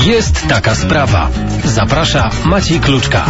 Jest taka sprawa. Zaprasza Maciej Kluczka.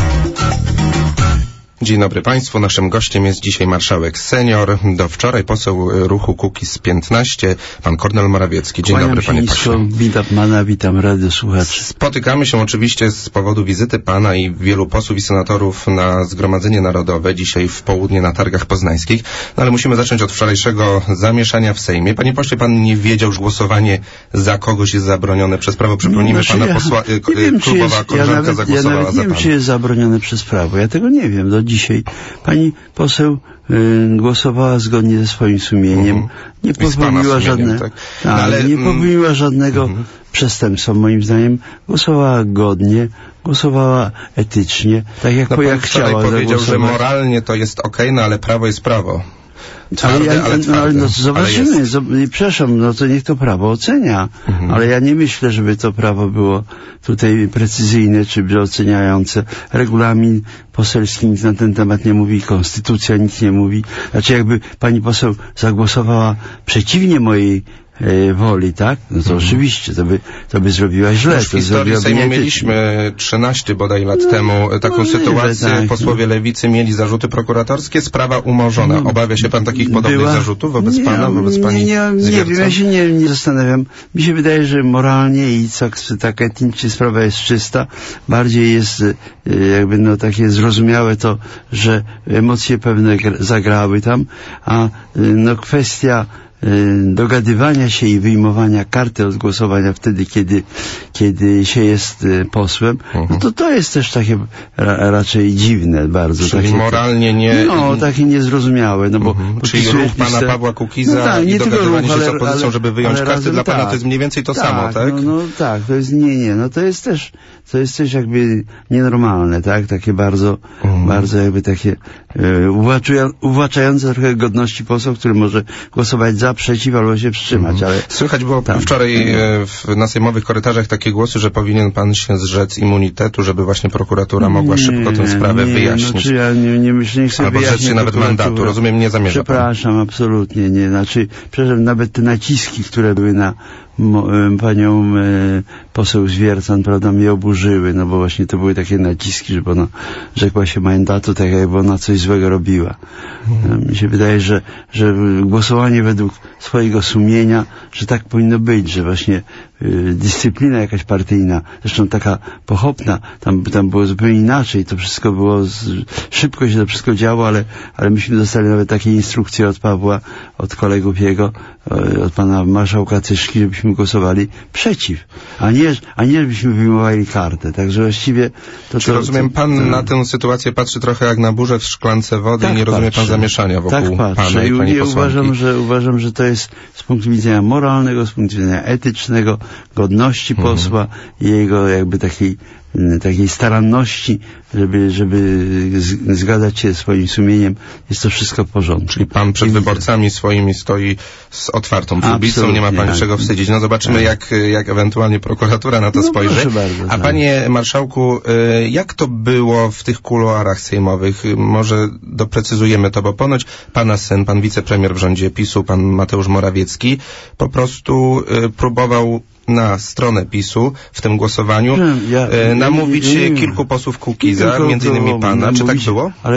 Dzień dobry Państwu. Naszym gościem jest dzisiaj marszałek senior. Do wczoraj poseł ruchu Kukiz 15, pan Kornel Morawiecki. Dzień dobry, panie pośle. Witam pana, witam radiosłuchaczy. Spotykamy się oczywiście z powodu wizyty pana i wielu posłów i senatorów na Zgromadzenie Narodowe dzisiaj w południe na Targach Poznańskich. No ale musimy zacząć od wczorajszego zamieszania w Sejmie. Panie pośle, pan nie wiedział, że głosowanie za kogoś jest zabronione przez prawo. Przypomnijmy, pana posła, klubowa koleżanka zagłosowała za pana. Ja nie wiem, czy jest zabronione przez prawo. Ja tego nie wiem do dzisiaj. Pani poseł głosowała zgodnie ze swoim sumieniem. Nie popełniła nie popełniła żadnego przestępstwa, moim zdaniem. Głosowała godnie, głosowała etycznie, tak jak, jak chciała powiedział, że moralnie to jest okej, no ale prawo jest prawo. Twarde, ale zobaczymy, przepraszam, no to niech to prawo ocenia, ale ja nie myślę, żeby to prawo było tutaj precyzyjne, czy oceniające. Regulamin poselski nic na ten temat nie mówi, konstytucja nic nie mówi. Znaczy jakby pani poseł zagłosowała przeciwnie mojej woli, tak? No to oczywiście, to by zrobiła źle. W historii Sejmu mieliśmy 13 bodaj lat temu taką sytuację. Tak. Posłowie Lewicy mieli zarzuty prokuratorskie, sprawa umorzona. Obawia się pan takich podobnych zarzutów wobec pana, wobec pani Zwiercan? Nie wiem, ja się nie zastanawiam. Mi się wydaje, że moralnie i tak etnicznie sprawa jest czysta. Bardziej jest jakby takie zrozumiałe to, że emocje pewne zagrały tam, a kwestia dogadywania się i wyjmowania karty od głosowania wtedy, kiedy się jest posłem, no to jest też takie raczej dziwne bardzo. Czyli takie, moralnie takie niezrozumiałe, no bo czyli ruch pana Pawła Kukiza i dogadywanie się z opozycją, żeby wyjąć karty dla pana, to jest mniej więcej to samo, tak? Tak, to jest to jest też jakby nienormalne, tak? Takie bardzo jakby takie uwłaczające trochę godności posła, który może głosować za, przeciw albo się wstrzymać, ale... Słychać było wczoraj na sejmowych korytarzach takie głosy, że powinien pan się zrzec immunitetu, żeby właśnie prokuratura mogła szybko tę sprawę wyjaśnić. Znaczy ja nie myślę, niech sobie albo zrzec się nawet mandatu, rozumiem, nie zamierza pan. Przepraszam, absolutnie nie. Znaczy, przepraszam, nawet te naciski, które były na panią poseł Zwiercan, prawda, mnie oburzyły, no bo właśnie to były takie naciski, żeby ona rzekła się mandatu, tak jakby ona coś złego robiła. Mi się wydaje, że głosowanie według swojego sumienia, że tak powinno być, że właśnie dyscyplina jakaś partyjna, zresztą taka pochopna, tam było zupełnie inaczej, to wszystko było, szybko się to wszystko działo, ale myśmy dostali nawet takie instrukcje od Pawła, od kolegów jego, od pana marszałka Tyszki, żebyśmy głosowali przeciw, a nie żebyśmy wyjmowali kartę, także właściwie rozumiem, pan na tę sytuację patrzy trochę jak na burzę w szklance wody i nie rozumie pan zamieszania wokół pana i pani posłanki. Uważam, że to jest z punktu widzenia moralnego, z punktu widzenia etycznego, godności posła i jego jakby takiej staranności, żeby zgadzać się swoim sumieniem, jest to wszystko w porządku. Czyli pan przed wyborcami swoimi stoi z otwartą przyłbicą, nie ma pan czego wstydzić. No zobaczymy, jak ewentualnie prokuratura na to spojrzy. Bardzo, panie marszałku, jak to było w tych kuluarach sejmowych? Może doprecyzujemy to, bo ponoć pana syn, pan wicepremier w rządzie PiS-u, pan Mateusz Morawiecki, po prostu próbował na stronę PiS-u w tym głosowaniu namówić kilku posłów Kukiza, między innymi pana. Czy tak było? Ale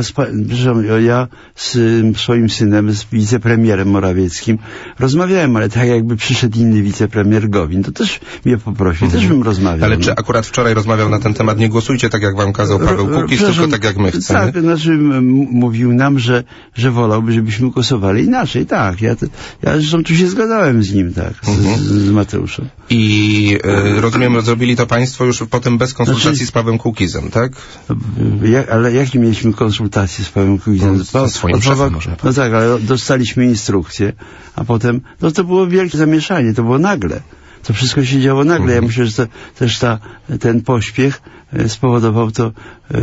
ja z swoim synem, z wicepremierem Morawieckim rozmawiałem, ale tak jakby przyszedł inny wicepremier Gowin, to też mnie poprosił, też bym rozmawiał. Ale czy akurat wczoraj rozmawiał na ten temat? Nie głosujcie tak, jak wam kazał Paweł Kukiz, tylko tak, jak my chcemy. Tak, znaczy mówił nam, że wolałby, żebyśmy głosowali inaczej. Tak, ja zresztą tu się zgadzałem z nim, tak, z Mateuszem. I rozumiem, zrobili to państwo już potem bez konsultacji z Pawłem Kukizem, tak? Ale jakie mieliśmy konsultacje z Pawłem Kukizem? Ze swoim szefem może. No tak, ale dostaliśmy instrukcję, a potem, to było wielkie zamieszanie, to było nagle. To wszystko się działo nagle. Ja myślę, że też ten pośpiech spowodował to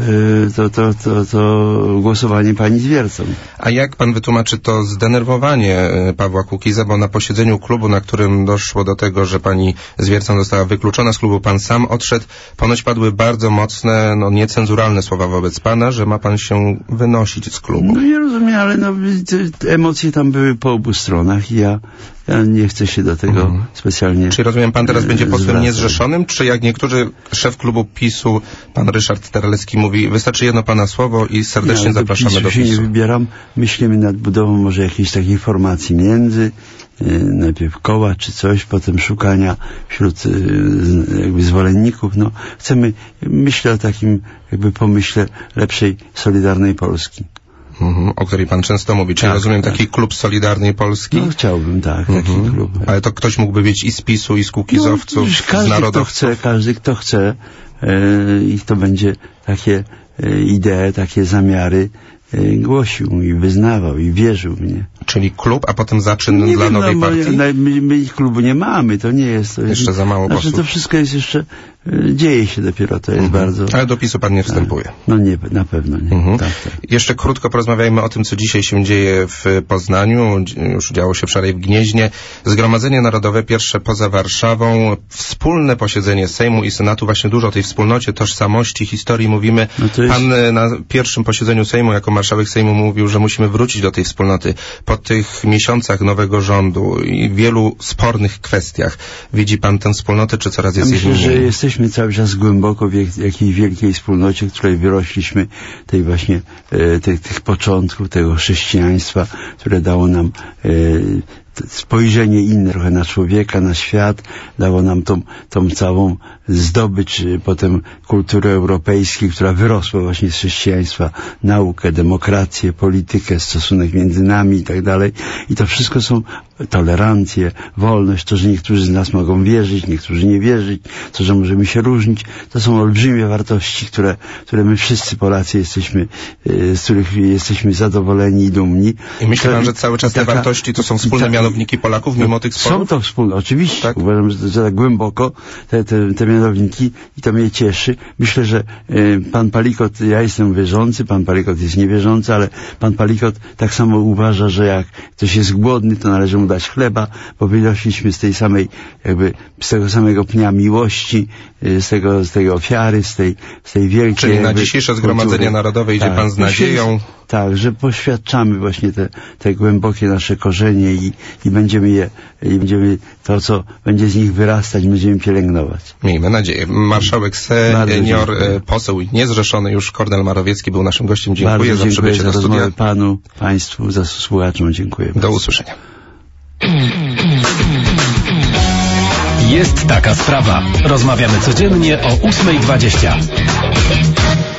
głosowanie pani Zwiercan. A jak pan wytłumaczy to zdenerwowanie Pawła Kukiza, bo na posiedzeniu klubu, na którym doszło do tego, że pani Zwiercan została wykluczona z klubu, pan sam odszedł, ponoć padły bardzo mocne, niecenzuralne słowa wobec pana, że ma pan się wynosić z klubu. No nie rozumiem, ale emocje tam były po obu stronach i ja Ja nie chcę się do tego specjalnie. Czyli rozumiem, pan teraz będzie posłem zwracać. niezrzeszonym, czy jak niektórzy, szef klubu PiS-u, pan Ryszard Terlecki mówi, wystarczy jedno pana słowo i serdecznie zapraszamy do PiS-u się nie PiS-u. wybieram. Myślimy nad budową może jakiejś takiej formacji między, najpierw koła czy coś, potem szukania wśród jakby zwolenników. No, chcemy, myślę o takim jakby pomyśle lepszej, solidarnej Polski. O której pan często mówi, czyli Tak, rozumiem tak. taki klub Solidarnej Polski. No chciałbym, tak, taki klub. Ale to ktoś mógłby być i z PiS-u, i z Kukizowców, z Każdy, narodowców. każdy, kto chce i kto będzie takie idee, takie zamiary głosił i wyznawał i wierzył w nie. Czyli klub, a potem zaczyn Nie dla wiem, nowej partii? My klubu nie mamy, to nie jest. To Jeszcze za mało znaczy, posłów. to wszystko jest jeszcze, dzieje się dopiero, to jest bardzo. Ale do PiS-u pan nie wstępuje. No nie, na pewno nie. Tak. Jeszcze krótko porozmawiajmy o tym, co dzisiaj się dzieje w Poznaniu. Już działo się wczoraj w Gnieźnie. Zgromadzenie Narodowe, pierwsze poza Warszawą. Wspólne posiedzenie Sejmu i Senatu. Właśnie dużo o tej wspólnocie, tożsamości, historii mówimy. No to jest... Pan na pierwszym posiedzeniu Sejmu jako marszałek Sejmu mówił, że musimy wrócić do tej wspólnoty. Po tych miesiącach nowego rządu i wielu spornych kwestiach. Widzi pan tę wspólnotę, czy coraz jest jej Myślę, że mniej? jesteśmy cały czas głęboko w jakiejś wielkiej wspólnocie, w której wyrośliśmy, tej właśnie tych początków, tego chrześcijaństwa, które dało nam spojrzenie inne trochę na człowieka, na świat, dało nam tą całą zdobycz potem kultury europejskiej, która wyrosła właśnie z chrześcijaństwa, naukę, demokrację, politykę, stosunek między nami i tak dalej. I to wszystko są tolerancje, wolność, to, że niektórzy z nas mogą wierzyć, niektórzy nie wierzyć, to, że możemy się różnić. To są olbrzymie wartości, które my wszyscy Polacy jesteśmy, z których jesteśmy zadowoleni i dumni. I myślę pan, że cały czas te wartości to są wspólne mianowniki Polaków mimo tych sporów? Są to wspólne, oczywiście. Tak? Uważam, że tak głęboko te mianowniki i to mnie cieszy. Myślę, że pan Palikot, ja jestem wierzący, pan Palikot jest niewierzący, ale pan Palikot tak samo uważa, że jak ktoś jest głodny, to należy mu dać chleba, bo wyrośliśmy z tej samej, jakby z tego samego pnia miłości, z tej ofiary, z tej wielkiej... Czyli na dzisiejsze Zgromadzenie Narodowe idzie pan z nadzieją? Tak, że poświadczamy właśnie te głębokie nasze korzenie i będziemy to, co będzie z nich wyrastać, będziemy pielęgnować. Miejmy nadzieję. Marszałek senior, poseł niezrzeszony już Kornel Morawiecki był naszym gościem. Dziękuję za przybycie do studia. Rozmowę panu, państwu, za słuchaczom. Dziękuję. Do usłyszenia. Jest taka sprawa. Rozmawiamy codziennie o 8:20.